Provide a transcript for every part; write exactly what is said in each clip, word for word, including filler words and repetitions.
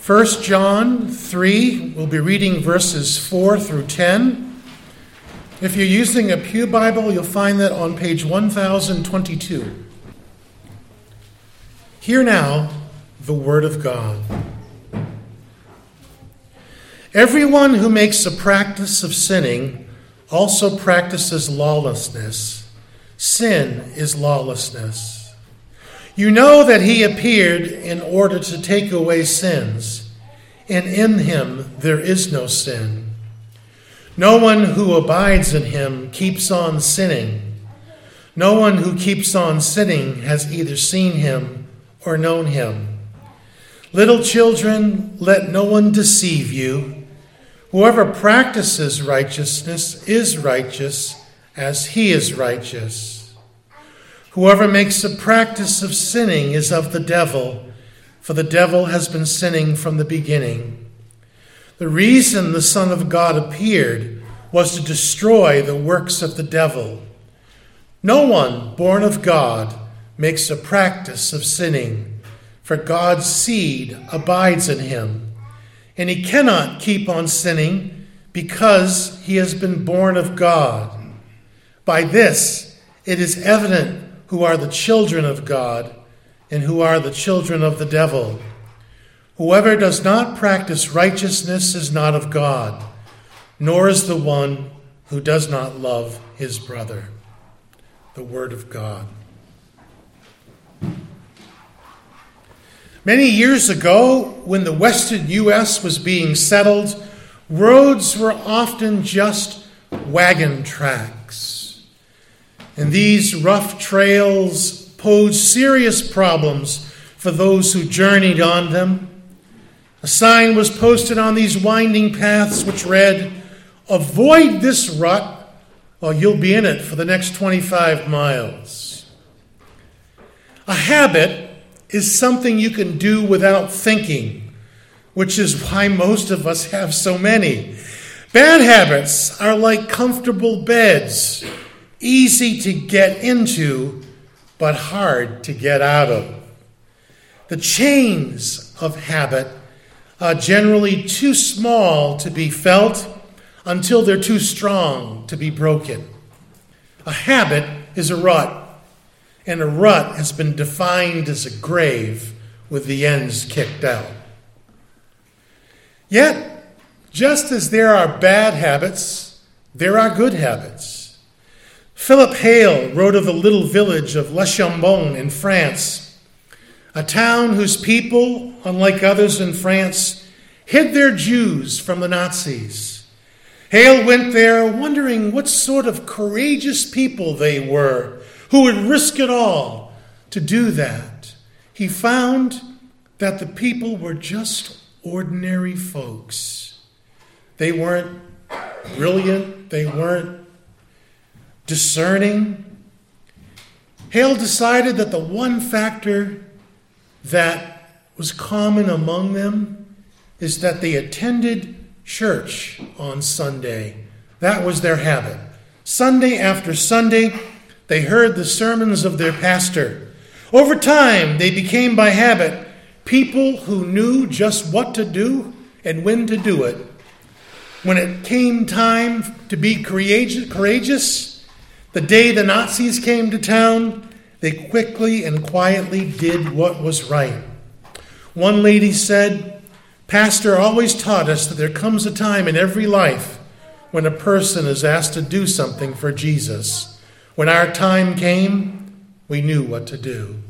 First John three, we'll be reading verses four through ten. If you're using a Pew Bible, you'll find that on page one thousand twenty-two. Hear now the word of God. Everyone who makes a practice of sinning also practices lawlessness. Sin is lawlessness. You know that he appeared in order to take away sins, and in him there is no sin. No one who abides in him keeps on sinning. No one who keeps on sinning has either seen him or known him. Little children, let no one deceive you. Whoever practices righteousness is righteous as he is righteous. Whoever makes a practice of sinning is of the devil, for the devil has been sinning from the beginning. The reason the Son of God appeared was to destroy the works of the devil. No one born of God makes a practice of sinning, for God's seed abides in him. And he cannot keep on sinning because he has been born of God. By this it is evident who are the children of God and who are the children of the devil. Whoever does not practice righteousness is not of God, nor is the one who does not love his brother. The word of God. Many years ago, when the western U S was being settled, roads were often just wagon tracks. And these rough trails posed serious problems for those who journeyed on them. A sign was posted on these winding paths which read, "Avoid this rut, or you'll be in it for the next twenty-five miles. A habit is something you can do without thinking, which is why most of us have so many. Bad habits are like comfortable beds, easy to get into, but hard to get out of. The chains of habit are generally too small to be felt until they're too strong to be broken. A habit is a rut. And a rut has been defined as a grave with the ends kicked out. Yet, just as there are bad habits, there are good habits. Philip Hale wrote of the little village of Le Chambon in France, a town whose people, unlike others in France, hid their Jews from the Nazis. Hale went there wondering what sort of courageous people they were, who would risk it all to do that. He found that the people were just ordinary folks. They weren't brilliant. They weren't discerning. Hale decided that the one factor that was common among them is that they attended church on Sunday. That was their habit. Sunday after Sunday, they heard the sermons of their pastor. Over time, they became by habit people who knew just what to do and when to do it. When it came time to be courageous, the day the Nazis came to town, they quickly and quietly did what was right. One lady said, "Pastor always taught us that there comes a time in every life when a person is asked to do something for Jesus. When our time came, we knew what to do."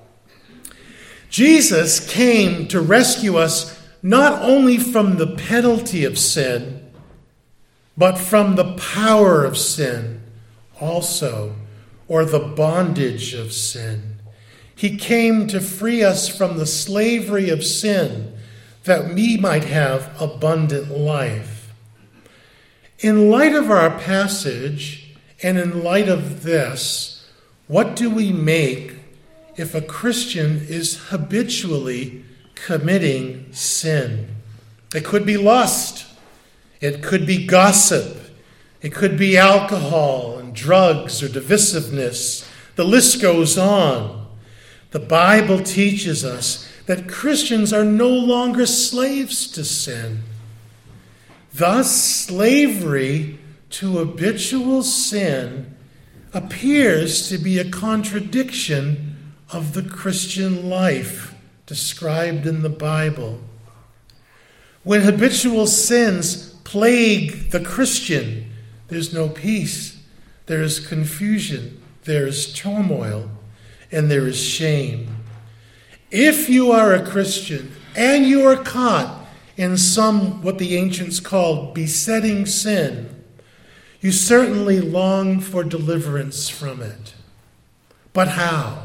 Jesus came to rescue us not only from the penalty of sin, but from the power of sin also, or the bondage of sin. He came to free us from the slavery of sin, that we might have abundant life. In light of our passage, and in light of this, what do we make if a Christian is habitually committing sin? It could be lust. It could be gossip. It could be alcohol and drugs or divisiveness. The list goes on. The Bible teaches us that that Christians are no longer slaves to sin. Thus, slavery to habitual sin appears to be a contradiction of the Christian life described in the Bible. When habitual sins plague the Christian, there's no peace, there is confusion, there is turmoil, and there is shame. If you are a Christian and you are caught in some, what the ancients called, besetting sin, you certainly long for deliverance from it. But how?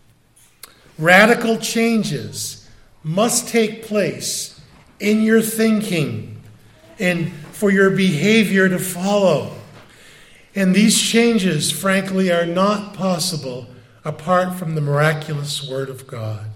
Radical changes must take place in your thinking and for your behavior to follow. And these changes, frankly, are not possible apart from the miraculous Word of God.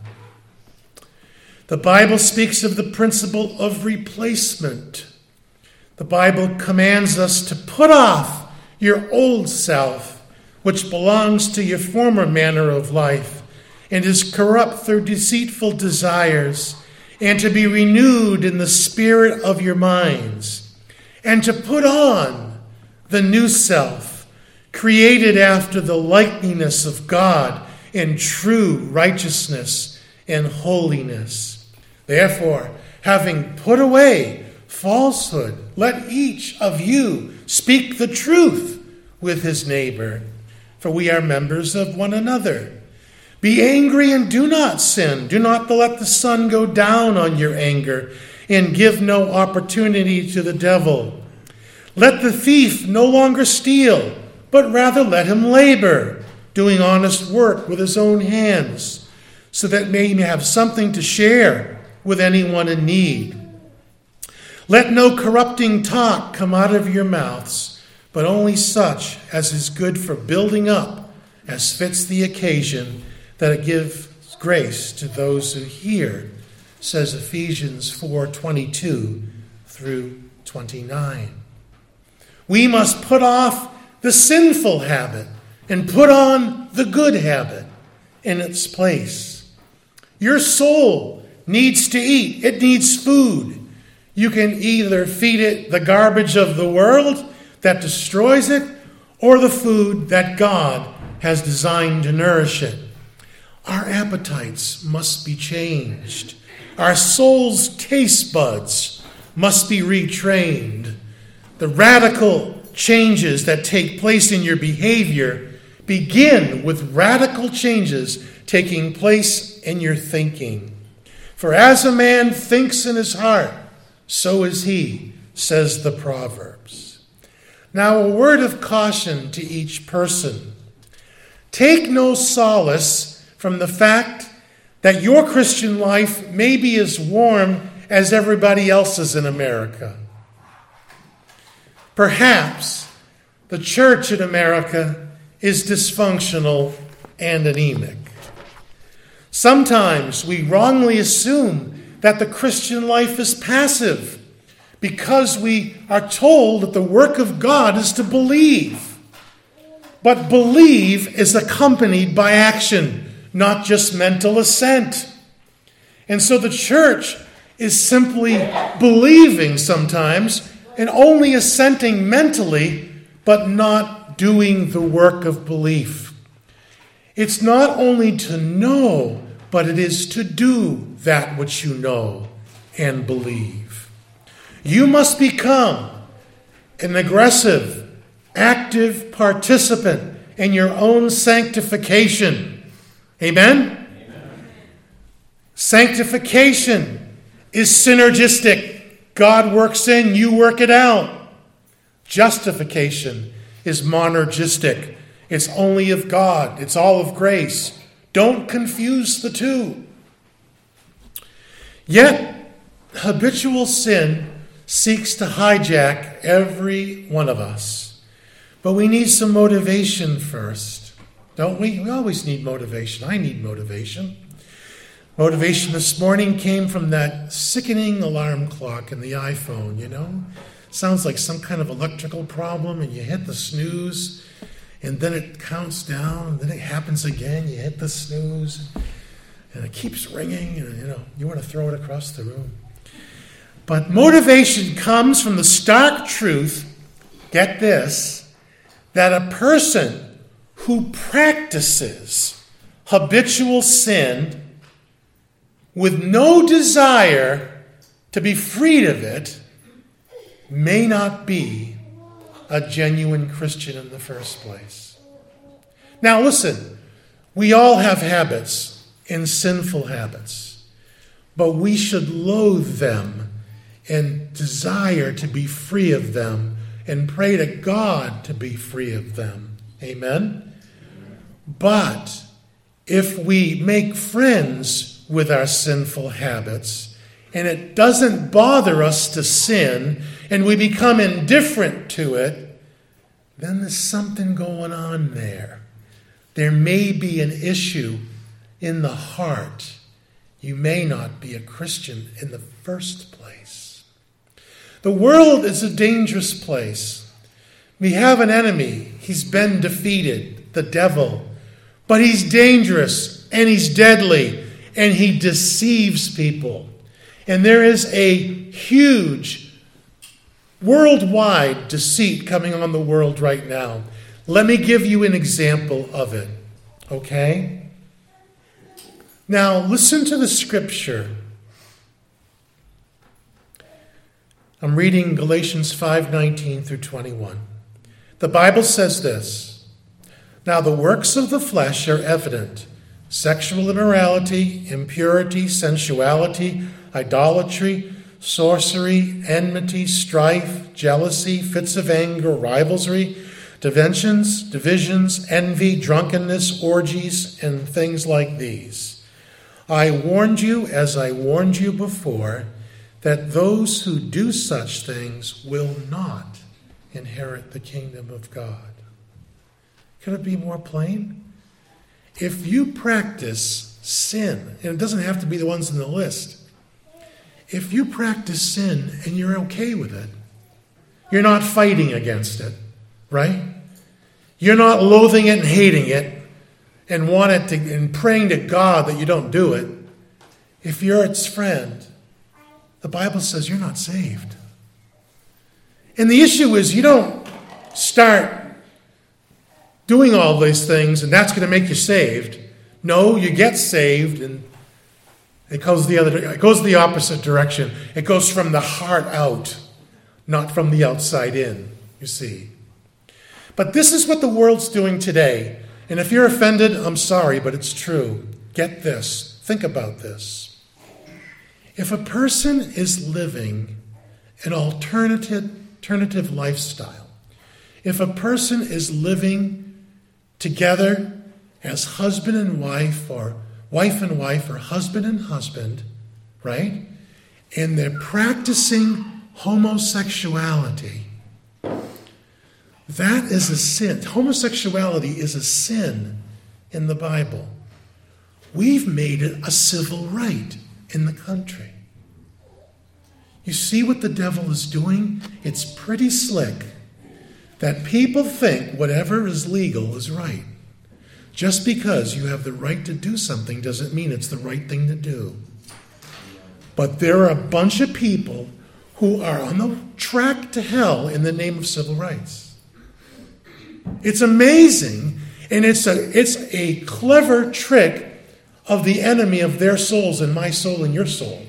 The Bible speaks of the principle of replacement. The Bible commands us to put off your old self, which belongs to your former manner of life and is corrupt through deceitful desires, and to be renewed in the spirit of your minds, and to put on the new self, created after the likeness of God in true righteousness and holiness. Therefore, having put away falsehood, let each of you speak the truth with his neighbor, for we are members of one another. Be angry and do not sin. Do not let the sun go down on your anger, and give no opportunity to the devil. Let the thief no longer steal, but rather let him labor, doing honest work with his own hands, so that he may have something to share with anyone in need. Let no corrupting talk come out of your mouths, but only such as is good for building up, as fits the occasion, that it gives grace to those who hear, says Ephesians four twenty-two through twenty-nine. We must put off the sinful habit and put on the good habit in its place. Your soul needs to eat. It needs food. You can either feed it the garbage of the world that destroys it, or the food that God has designed to nourish it. Our appetites must be changed. Our soul's taste buds must be retrained. The radical changes that take place in your behavior begin with radical changes taking place in your thinking. For as a man thinks in his heart, so is he, says the Proverbs. Now, a word of caution to each person. Take no solace from the fact that your Christian life may be as warm as everybody else's in America. Perhaps the church in America is dysfunctional and anemic. Sometimes we wrongly assume that the Christian life is passive because we are told that the work of God is to believe. But believe is accompanied by action, not just mental assent. And so the church is simply believing sometimes and only assenting mentally, but not doing the work of belief. It's not only to know, but it is to do that which you know and believe. You must become an aggressive, active participant in your own sanctification. Amen? Amen? Sanctification is synergistic. God works in, you work it out. Justification is monergistic. It's only of God. It's all of grace. Don't confuse the two. Yet, habitual sin seeks to hijack every one of us. But we need some motivation first. Don't we? We always need motivation. I need motivation. Motivation this morning came from that sickening alarm clock in the iPhone, you know? Sounds like some kind of electrical problem, and you hit the snooze, and then it counts down, and then it happens again, you hit the snooze. and it keeps ringing, and you know, you want to throw it across the room. But motivation comes from the stark truth, get this, that a person who practices habitual sin with no desire to be freed of it may not be a genuine Christian in the first place. Now listen, we all have habits and sinful habits, but we should loathe them and desire to be free of them and pray to God to be free of them. Amen? But if we make friends with our sinful habits and it doesn't bother us to sin and we become indifferent to it, then there's something going on there. There may be an issue in the heart. You may not be a Christian in the first place. The world is a dangerous place. We have an enemy. He's been defeated, the devil. But he's dangerous and he's deadly and he deceives people. And there is a huge worldwide deceit coming on the world right now. Let me give you an example of it, okay? Now, listen to the scripture. I'm reading Galatians five nineteen through twenty-one. The Bible says this, "Now the works of the flesh are evident: sexual immorality, impurity, sensuality, idolatry, sorcery, enmity, strife, jealousy, fits of anger, rivalry, divisions, divisions, envy, drunkenness, orgies, and things like these. I warned you, as I warned you before, that those who do such things will not inherit the kingdom of God." Could it be more plain? If you practice sin, and it doesn't have to be the ones in the list, if you practice sin and you're okay with it, you're not fighting against it, right? You're not loathing it and hating it and want it to, and praying to God that you don't do it. If you're its friend, the Bible says you're not saved. And the issue is you don't start doing all these things and that's going to make you saved. No, you get saved and it goes the other. It goes the opposite direction. It goes from the heart out, not from the outside in, you see. But this is what the world's doing today. And if you're offended, I'm sorry, but it's true. Get this. Think about this. If a person is living an alternative, alternative lifestyle, if a person is living together as husband and wife, or wife and wife, or husband and husband, right? And they're practicing homosexuality. That is a sin. Homosexuality is a sin in the Bible. We've made it a civil right in the country. You see what the devil is doing? It's pretty slick that people think whatever is legal is right. Just because you have the right to do something doesn't mean it's the right thing to do. But there are a bunch of people who are on the track to hell in the name of civil rights. It's amazing, and it's a, it's a clever trick of the enemy of their souls and my soul and your soul.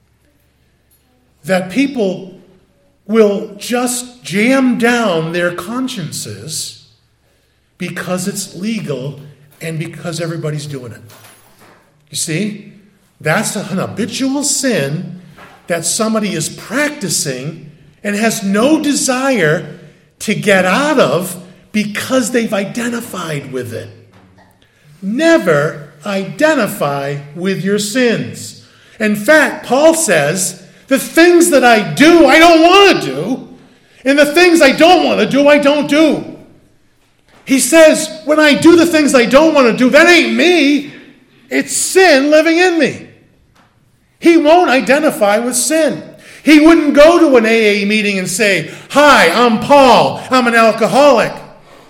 That people will just jam down their consciences because it's legal and because everybody's doing it. You see? That's an habitual sin that somebody is practicing and has no desire to get out of because they've identified with it. Never identify with your sins. In fact, Paul says, the things that I do, I don't want to do. And the things I don't want to do, I don't do. He says, when I do the things I don't want to do, that ain't me. It's sin living in me. He won't identify with sin. He wouldn't go to an A A meeting and say, "Hi, I'm Paul. I'm an alcoholic."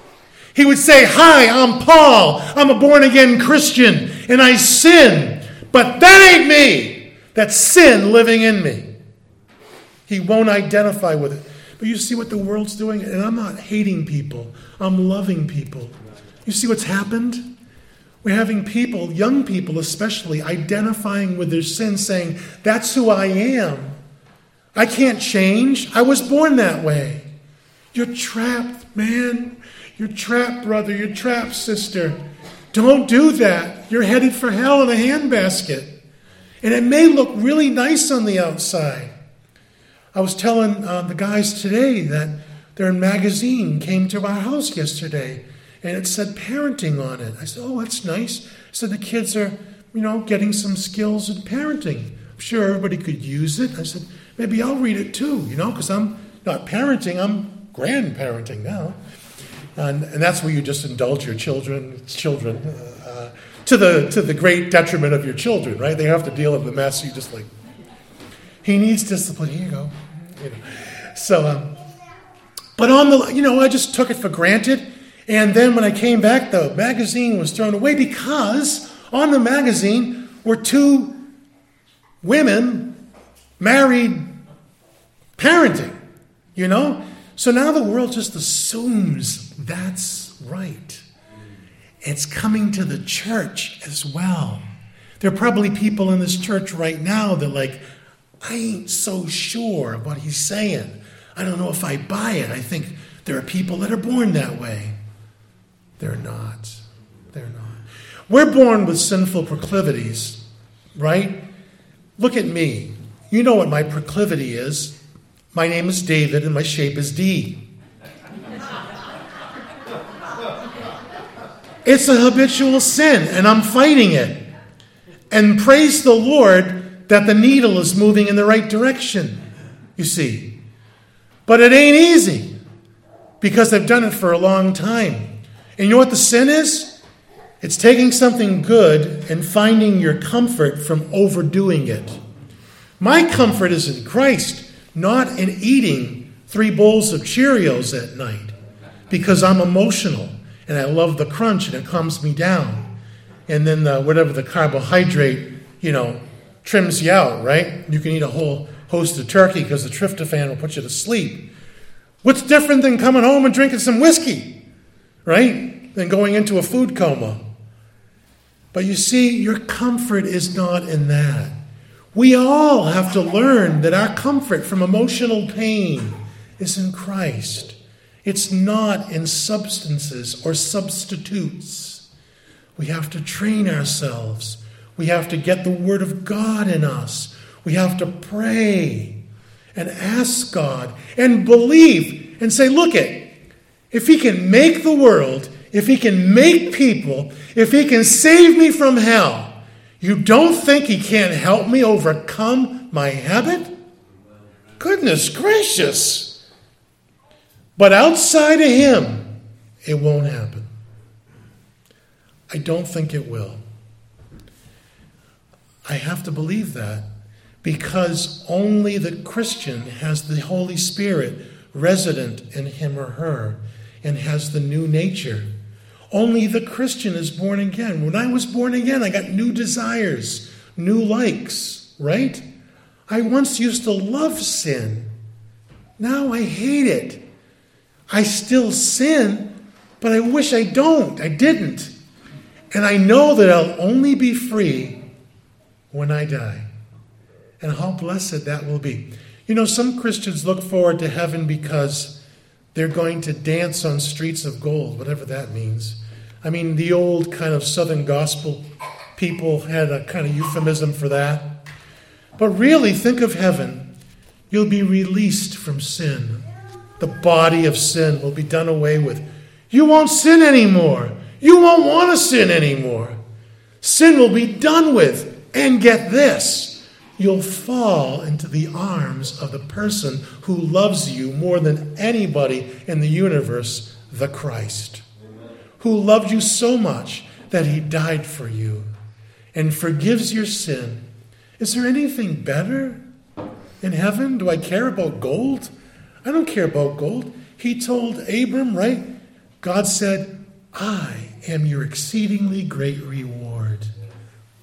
He would say, "Hi, I'm Paul. I'm a born-again Christian, and I sin. But that ain't me. That's sin living in me. He won't identify with it. But you see what the world's doing? And I'm not hating people. I'm loving people. You see what's happened? We're having people, young people especially, identifying with their sin, saying, that's who I am. I can't change. I was born that way. You're trapped, man. You're trapped, brother. You're trapped, sister. Don't do that. You're headed for hell in a handbasket. And it may look really nice on the outside. I was telling uh, the guys today that their magazine came to our house yesterday, and it said parenting on it. I said, oh, that's nice. I said the kids are, you know, getting some skills in parenting. I'm sure everybody could use it. I said, maybe I'll read it too, you know, because I'm not parenting, I'm grandparenting now. And, and that's where you just indulge your children, children, uh, to the to the great detriment of your children, right? They have to deal with the mess. You just like, he needs discipline. Here you go. You know. So, um, but on the, you know, I just took it for granted. And then when I came back, the magazine was thrown away because on the magazine were two women married parenting, you know? So now the world just assumes that's right. It's coming to the church as well. There are probably people in this church right now that like, I ain't so sure of what he's saying. I don't know if I buy it. I think there are people that are born that way. They're not. They're not. We're born with sinful proclivities, right? Look at me. You know what my proclivity is. My name is David and my shape is D. It's a habitual sin, and I'm fighting it. And praise the Lord that the needle is moving in the right direction, you see. But it ain't easy, because I've done it for a long time. And you know what the sin is? It's taking something good and finding your comfort from overdoing it. My comfort is in Christ, not in eating three bowls of Cheerios at night, because I'm emotional. And I love the crunch, and it calms me down. And then the, whatever the carbohydrate, you know, trims you out, right? You can eat a whole host of turkey because the tryptophan will put you to sleep. What's different than coming home and drinking some whiskey, right? Than going into a food coma. But you see, your comfort is not in that. We all have to learn that our comfort from emotional pain is in Christ. It's not in substances or substitutes. We have to train ourselves. We have to get the Word of God in us. We have to pray and ask God and believe and say, look it, if He can make the world, if He can make people, if He can save me from hell, you don't think He can't help me overcome my habit? Goodness gracious. But outside of Him, it won't happen. I don't think it will. I have to believe that because only the Christian has the Holy Spirit resident in him or her and has the new nature. Only the Christian is born again. When I was born again, I got new desires, new likes, right? I once used to love sin. Now I hate it. I still sin, but I wish I don't. I didn't. And I know that I'll only be free when I die. And how blessed that will be. You know, some Christians look forward to heaven because they're going to dance on streets of gold, whatever that means. I mean, the old kind of Southern gospel people had a kind of euphemism for that. But really, think of heaven. You'll be released from sin. The body of sin will be done away with. You won't sin anymore. You won't want to sin anymore. Sin will be done with. And get this, you'll fall into the arms of the person who loves you more than anybody in the universe, the Christ, who loved you so much that He died for you and forgives your sin. Is there anything better in heaven? Do I care about gold? I don't care about gold. He told Abram, right? God said, I am your exceedingly great reward.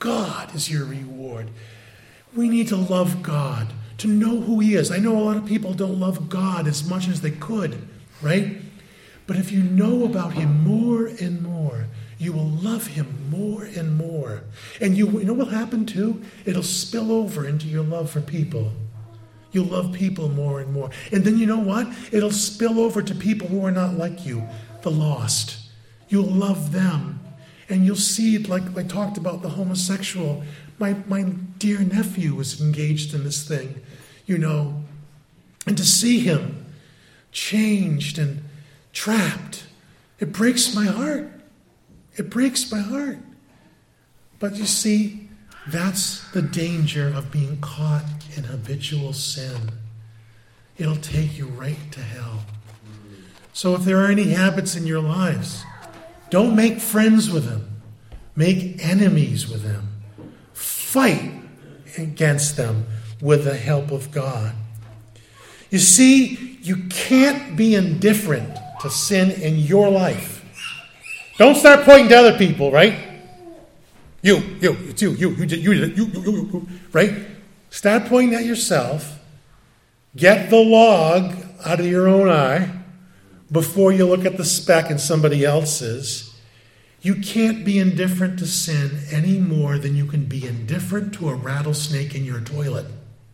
God is your reward. We need to love God, to know who he is. I know a lot of people don't love God as much as they could, right? But if you know about him more and more, you will love him more and more. And you, you know what will happen too? It'll spill over into your love for people. You'll love people more and more. And then you know what? It'll spill over to people who are not like you, the lost. You'll love them. And you'll see it like I talked about the homosexual. My, my dear nephew was engaged in this thing, you know. And to see him changed and trapped, it breaks my heart. It breaks my heart. But you see, that's the danger of being caught in habitual sin. It'll take you right to hell. So if there are any habits in your lives, don't make friends with them. Make enemies with them. Fight against them with the help of God. You see, you can't be indifferent to sin in your life. Don't start pointing to other people, right? You, you, it's you, you, you, you, you, you, you, you, right? Start pointing at yourself. Get the log out of your own eye before you look at the speck in somebody else's. You can't be indifferent to sin any more than you can be indifferent to a rattlesnake in your toilet.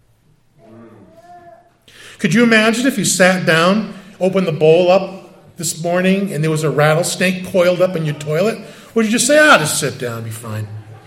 Could you imagine if you sat down, opened the bowl up this morning, and there was a rattlesnake coiled up in your toilet? Would you just say, ah, just sit down, be fine?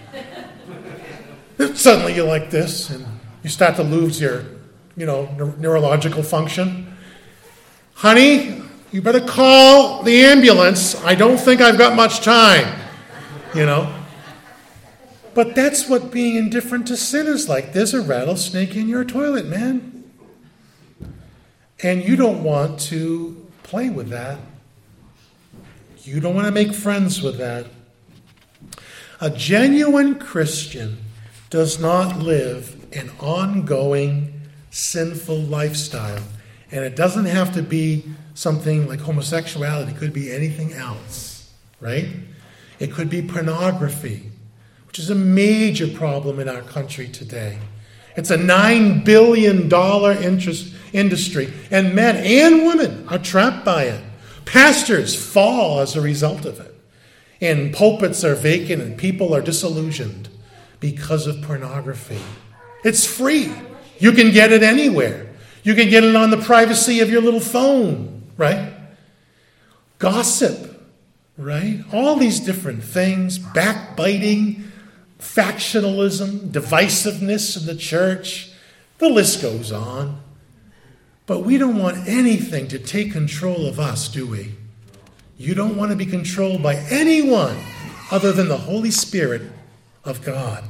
Suddenly you're like this, and you start to lose your, you know, neurological function. Honey, you better call the ambulance. I don't think I've got much time, you know. But that's what being indifferent to sin is like. There's a rattlesnake in your toilet, man. And you don't want to play with that. You don't want to make friends with that. A genuine Christian does not live an ongoing sinful lifestyle. And it doesn't have to be something like homosexuality. It could be anything else, right? It could be pornography, which is a major problem in our country today. It's a nine billion dollars interest, industry, and men and women are trapped by it. Pastors fall as a result of it. And pulpits are vacant and people are disillusioned because of pornography. It's free. You can get it anywhere. You can get it on the privacy of your little phone, right? Gossip, right? All these different things, backbiting, factionalism, divisiveness in the church. The list goes on. But we don't want anything to take control of us, do we? You don't want to be controlled by anyone other than the Holy Spirit of God.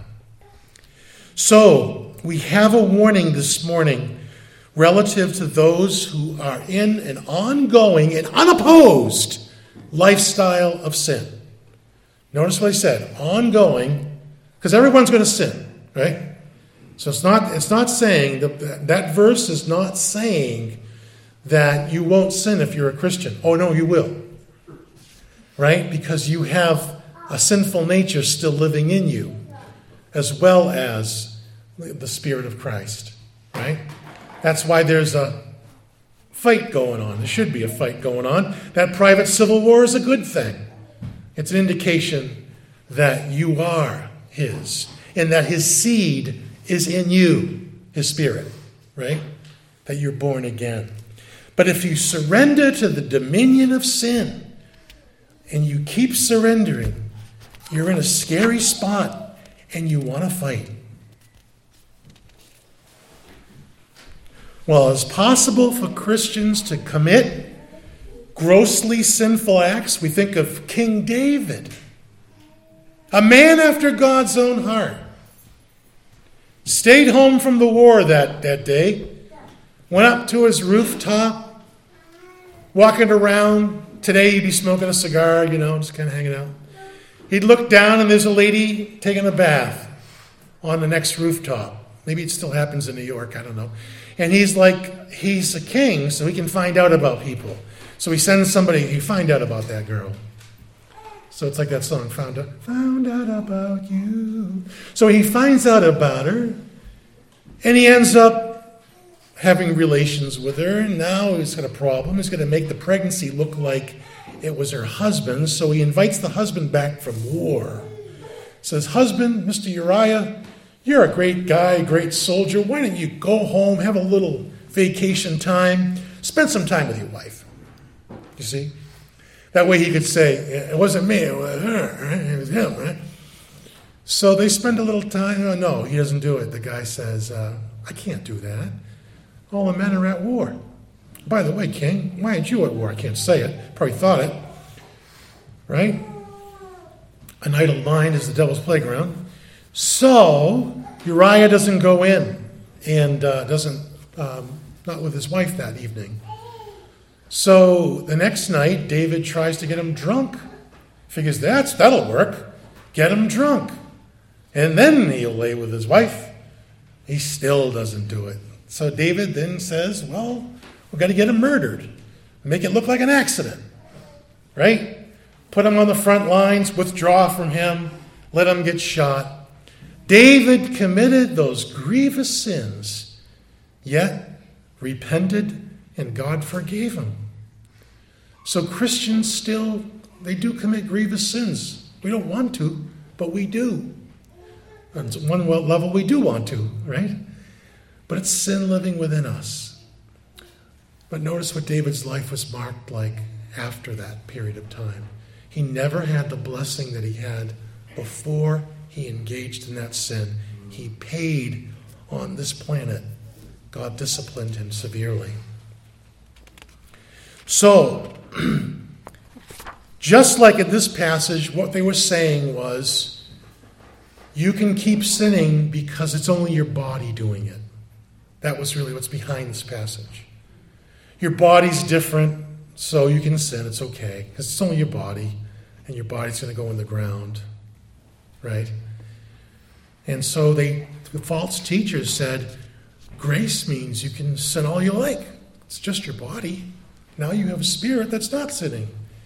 So, we have a warning this morning relative to those who are in an ongoing and unopposed lifestyle of sin. Notice what I said, ongoing, because everyone's going to sin, right? So it's not it's not saying, that that verse is not saying that you won't sin if you're a Christian. Oh, no, you will. Right? Because you have a sinful nature still living in you, as well as the Spirit of Christ. Right? That's why there's a fight going on. There should be a fight going on. That private civil war is a good thing. It's an indication that you are his, and that his seed is in you, his Spirit, right? That you're born again. But if you surrender to the dominion of sin, and you keep surrendering, you're in a scary spot, and you want to fight. Well, it's possible for Christians to commit grossly sinful acts. We think of King David, a man after God's own heart. Stayed home from the war that, that day, went up to his rooftop, walking around. Today he'd be smoking a cigar, you know, just kind of hanging out. He'd look down and there's a lady taking a bath on the next rooftop. Maybe it still happens in New York, I don't know. And he's like, he's a king, so he can find out about people. So he sends somebody, he find out about that girl. So it's like that song, found out, found out about you. So he finds out about her, and he ends up having relations with her, and now he's got a problem. He's going to make the pregnancy look like it was her husband, so he invites the husband back from war. Says, husband, Mister Uriah, you're a great guy, great soldier. Why don't you go home, have a little vacation time, spend some time with your wife? You see? That way he could say, it wasn't me, it was her, right? It was him, right? So they spend a little time. Oh, no, he doesn't do it. The guy says, uh, I can't do that. All the men are at war. By the way, king, why aren't you at war? I can't say it. Probably thought it. Right? An idle mind is the devil's playground. So Uriah doesn't go in and uh, doesn't, um, not with his wife that evening. So the next night, David tries to get him drunk. Figures that's that'll work. Get him drunk. And then he'll lay with his wife. He still doesn't do it. So David then says, well, we've got to get him murdered. Make it look like an accident. Right? Put him on the front lines, withdraw from him, let him get shot. David committed those grievous sins, yet repented, and God forgave him. So Christians still, they do commit grievous sins. We don't want to, but we do. On one level, we do want to, right? But it's sin living within us. But notice what David's life was marked like after that period of time. He never had the blessing that he had before he engaged in that sin. He paid on this planet. God disciplined him severely. So, just like in this passage, what they were saying was, you can keep sinning because it's only your body doing it. That was really what's behind this passage. Your body's different, so you can sin. It's okay, because it's only your body, and your body's going to go in the ground, right? And so they, the false teachers said, grace means you can sin all you like. It's just your body. Now you have a spirit that's not sinning.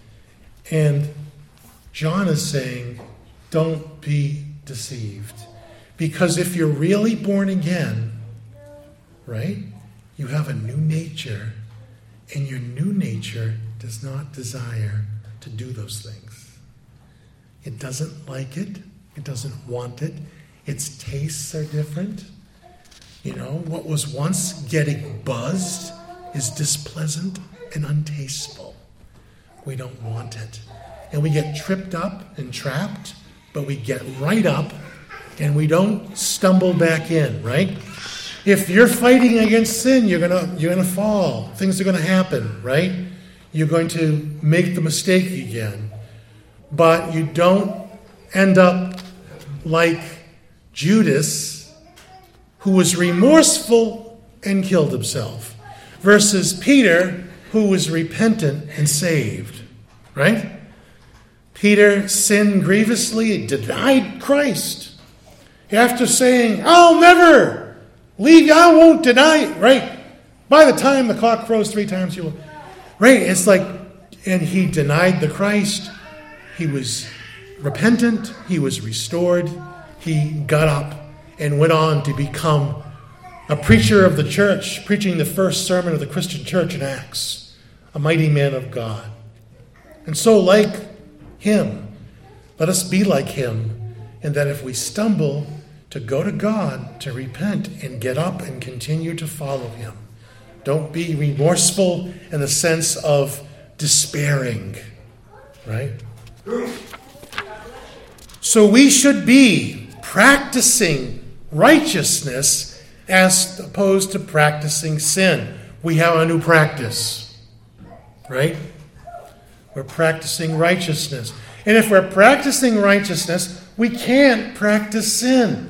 And John is saying, don't be deceived. Because if you're really born again, right, you have a new nature, and your new nature does not desire to do those things. It doesn't like it. It doesn't want it. Its tastes are different. You know, what was once getting buzzed is displeasant and untasteful. We don't want it. And we get tripped up and trapped, but we get right up and we don't stumble back in, right? If you're fighting against sin, you're gonna you're gonna fall. Things are gonna happen, right? You're going to make the mistake again. But you don't end up like Judas, who was remorseful and killed himself, versus Peter, who was repentant and saved, right? Peter sinned grievously, denied Christ. After saying, I'll never leave you, I won't deny it, right? By the time the cock crows three times, you will. Right, it's like, and he denied the Christ. He was repentant. He was restored. He got up and went on to become a preacher of the church, preaching the first sermon of the Christian church in Acts, a mighty man of God. And so, like him, let us be like him, and that if we stumble, to go to God, to repent, and get up and continue to follow him. Don't be remorseful in the sense of despairing, right? So we should be practicing righteousness as opposed to practicing sin. We have a new practice, right? We're practicing righteousness. And if we're practicing righteousness, we can't practice sin.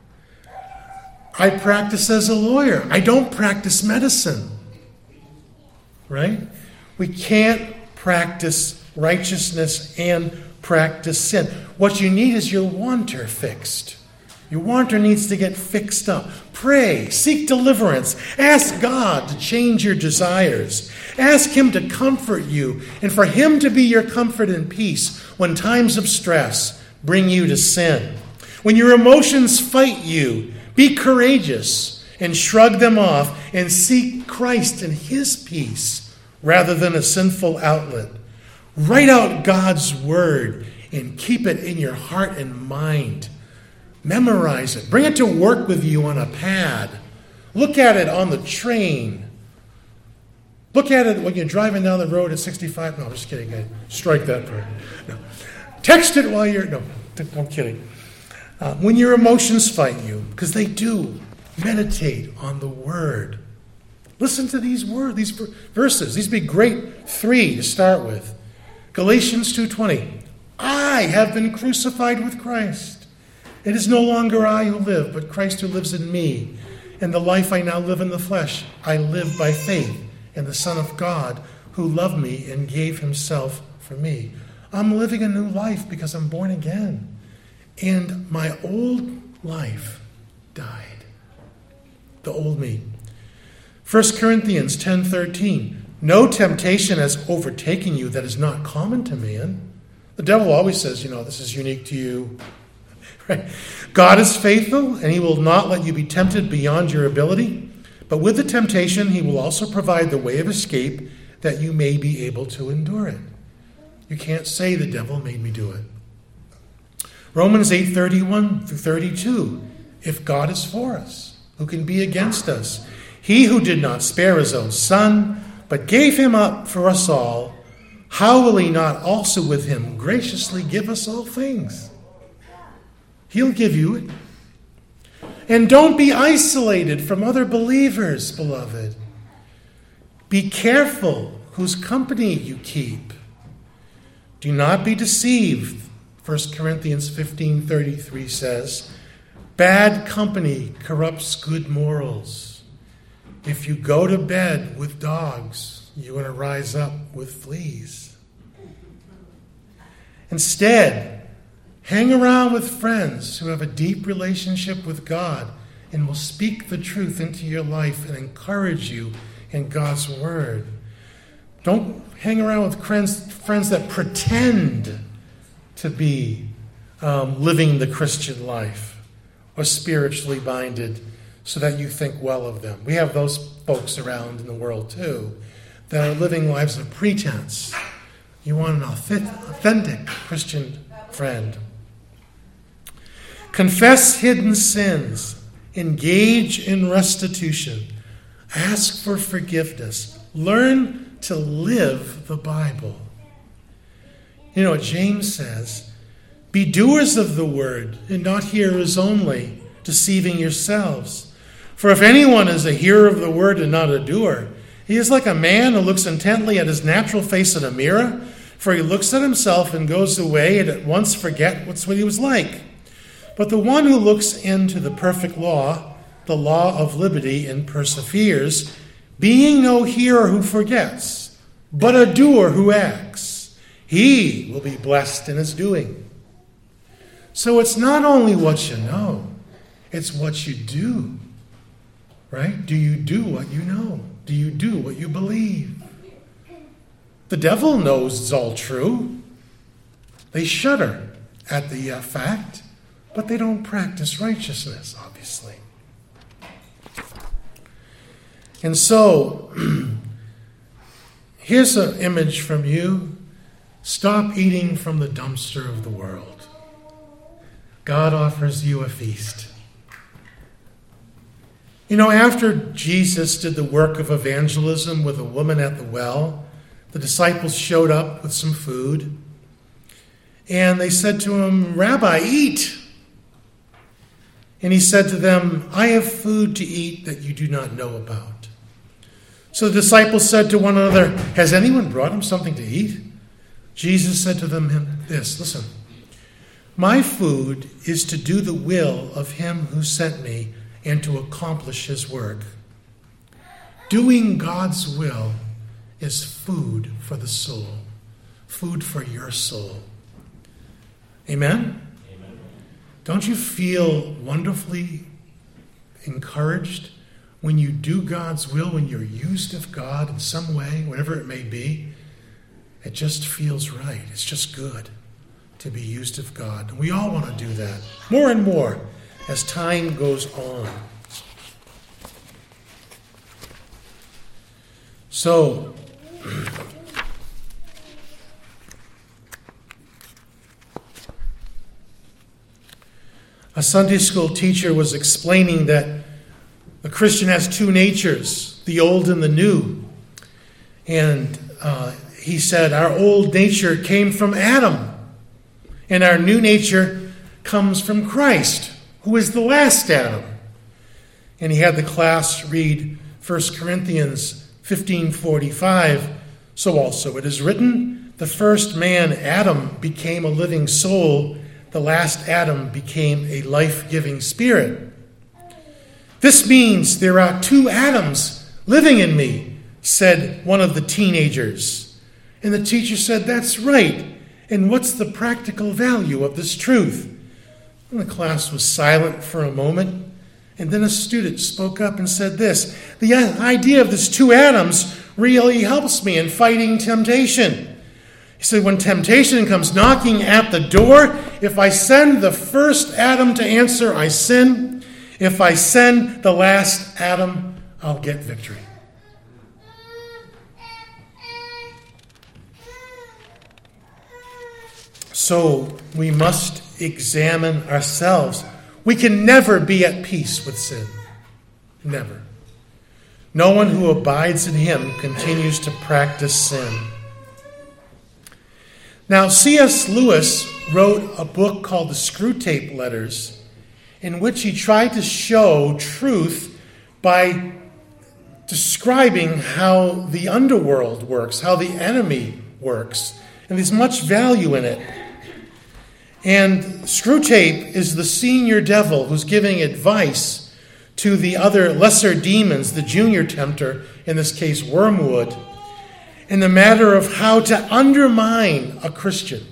I practice as a lawyer. I don't practice medicine, right? We can't practice righteousness and practice sin. What you need is your wanter fixed. Your wanter needs to get fixed up. Pray, seek deliverance. Ask God to change your desires. Ask Him to comfort you and for Him to be your comfort and peace when times of stress bring you to sin. When your emotions fight you, be courageous and shrug them off and seek Christ and His peace rather than a sinful outlet. Write out God's word and keep it in your heart and mind. Memorize it. Bring it to work with you on a pad. Look at it on the train. Look at it when you're driving down the road at sixty-five. No, I'm just kidding. I strike that part. No. Text it while you're... No, I'm kidding. Uh, when your emotions fight you, because they do, meditate on the Word. Listen to these words, these verses. These would be great three to start with. Galatians two twenty. I have been crucified with Christ. It is no longer I who live, but Christ who lives in me. And the life I now live in the flesh, I live by faith in the Son of God who loved me and gave Himself for me. I'm living a new life because I'm born again. And my old life died. The old me. First Corinthians ten thirteen. No temptation has overtaken you that is not common to man. The devil always says, you know, this is unique to you. Right? God is faithful, and He will not let you be tempted beyond your ability. But with the temptation, He will also provide the way of escape that you may be able to endure it. You can't say the devil made me do it. Romans eight thirty-one through thirty-two. If God is for us, who can be against us? He who did not spare His own Son, but gave Him up for us all, how will He not also with Him graciously give us all things? He'll give you it. And don't be isolated from other believers, beloved. Be careful whose company you keep. Do not be deceived. First Corinthians fifteen thirty-three says, bad company corrupts good morals. If you go to bed with dogs, you're going to rise up with fleas. Instead, hang around with friends who have a deep relationship with God and will speak the truth into your life and encourage you in God's Word. Don't hang around with friends, friends that pretend to be um, living the Christian life or spiritually minded so that you think well of them. We have those folks around in the world too that are living lives of pretense. You want an authentic Christian friend. Confess hidden sins. Engage in restitution. Ask for forgiveness. Learn to live the Bible. You know what James says? Be doers of the word and not hearers only, deceiving yourselves. For if anyone is a hearer of the word and not a doer, he is like a man who looks intently at his natural face in a mirror, for he looks at himself and goes away and at once forgets what he was like. But the one who looks into the perfect law, the law of liberty, and perseveres, being no hearer who forgets, but a doer who acts, he will be blessed in his doing. So it's not only what you know, it's what you do. Right? Do you do what you know? Do you do what you believe? The devil knows it's all true. They shudder at the uh, fact, but they don't practice righteousness, obviously. And so, here's an image from you. Stop eating from the dumpster of the world. God offers you a feast. You know, after Jesus did the work of evangelism with a woman at the well, the disciples showed up with some food. And they said to him, Rabbi, eat. And he said to them, I have food to eat that you do not know about. So the disciples said to one another, has anyone brought him something to eat? Jesus said to them this, listen, my food is to do the will of him who sent me and to accomplish his work. Doing God's will is food for the soul, food for your soul. Amen? Amen. Don't you feel wonderfully encouraged when you do God's will, when you're used of God in some way, whatever it may be? It just feels right. It's just good to be used of God. And we all want to do that more and more as time goes on. So, a Sunday school teacher was explaining that a Christian has two natures, the old and the new. And uh, he said, our old nature came from Adam, and our new nature comes from Christ, who is the last Adam. And he had the class read First Corinthians fifteen forty-five. So also it is written, the first man, Adam, became a living soul. The last Adam became a life-giving spirit. This means there are two Adams living in me, said one of the teenagers. And the teacher said, that's right. And what's the practical value of this truth? And the class was silent for a moment. And then a student spoke up and said this, the idea of this two Adams really helps me in fighting temptation. He said, when temptation comes knocking at the door, if I send the first Adam to answer, I sin. If I send the last Adam, I'll get victory. So we must examine ourselves. We can never be at peace with sin. Never. No one who abides in him continues to practice sin. Now, C S Lewis wrote a book called The Screwtape Letters, in which he tried to show truth by describing how the underworld works, how the enemy works. And there's much value in it. And Screwtape is the senior devil who's giving advice to the other lesser demons, the junior tempter, in this case Wormwood, in the matter of how to undermine a Christian.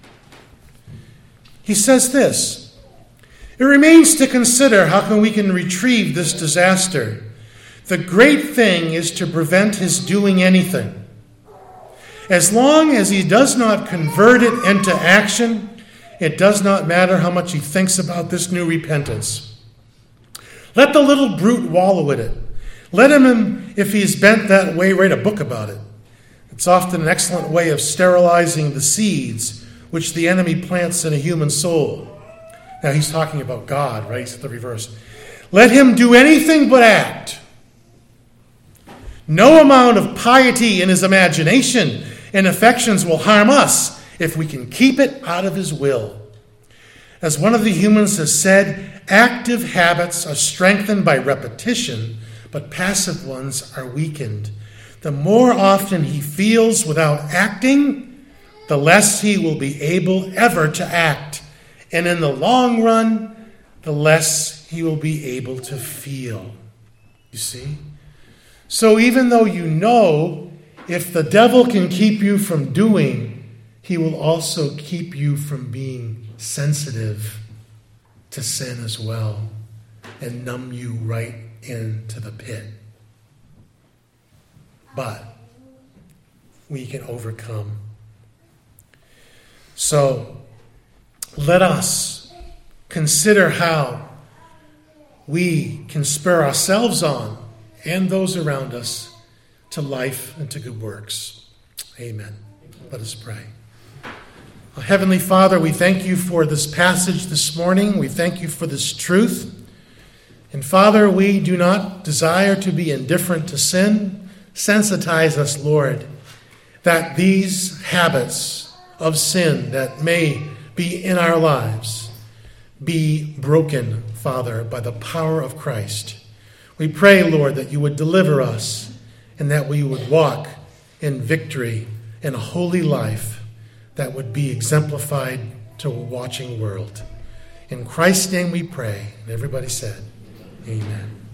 He says this, it remains to consider how can we can retrieve this disaster. The great thing is to prevent his doing anything. As long as he does not convert it into action, it does not matter how much he thinks about this new repentance. Let the little brute wallow in it. Let him, if he's bent that way, write a book about it. It's often an excellent way of sterilizing the seeds which the enemy plants in a human soul. Now he's talking about God, right? It's the reverse. Let him do anything but act. No amount of piety in his imagination and affections will harm us if we can keep it out of his will. As one of the humans has said, active habits are strengthened by repetition, but passive ones are weakened. The more often he feels without acting, the less he will be able ever to act. And in the long run, the less he will be able to feel. You see? So even though you know, if the devil can keep you from doing, he will also keep you from being sensitive to sin as well and numb you right into the pit. But we can overcome. So let us consider how we can spur ourselves on and those around us to life and to good works. Amen. Let us pray. Heavenly Father, we thank you for this passage this morning. We thank you for this truth. And Father, we do not desire to be indifferent to sin. Sensitize us, Lord, that these habits of sin that may be in our lives be broken, Father, by the power of Christ. We pray, Lord, that you would deliver us and that we would walk in victory in a holy life that would be exemplified to a watching world. In Christ's name we pray. And everybody said, amen.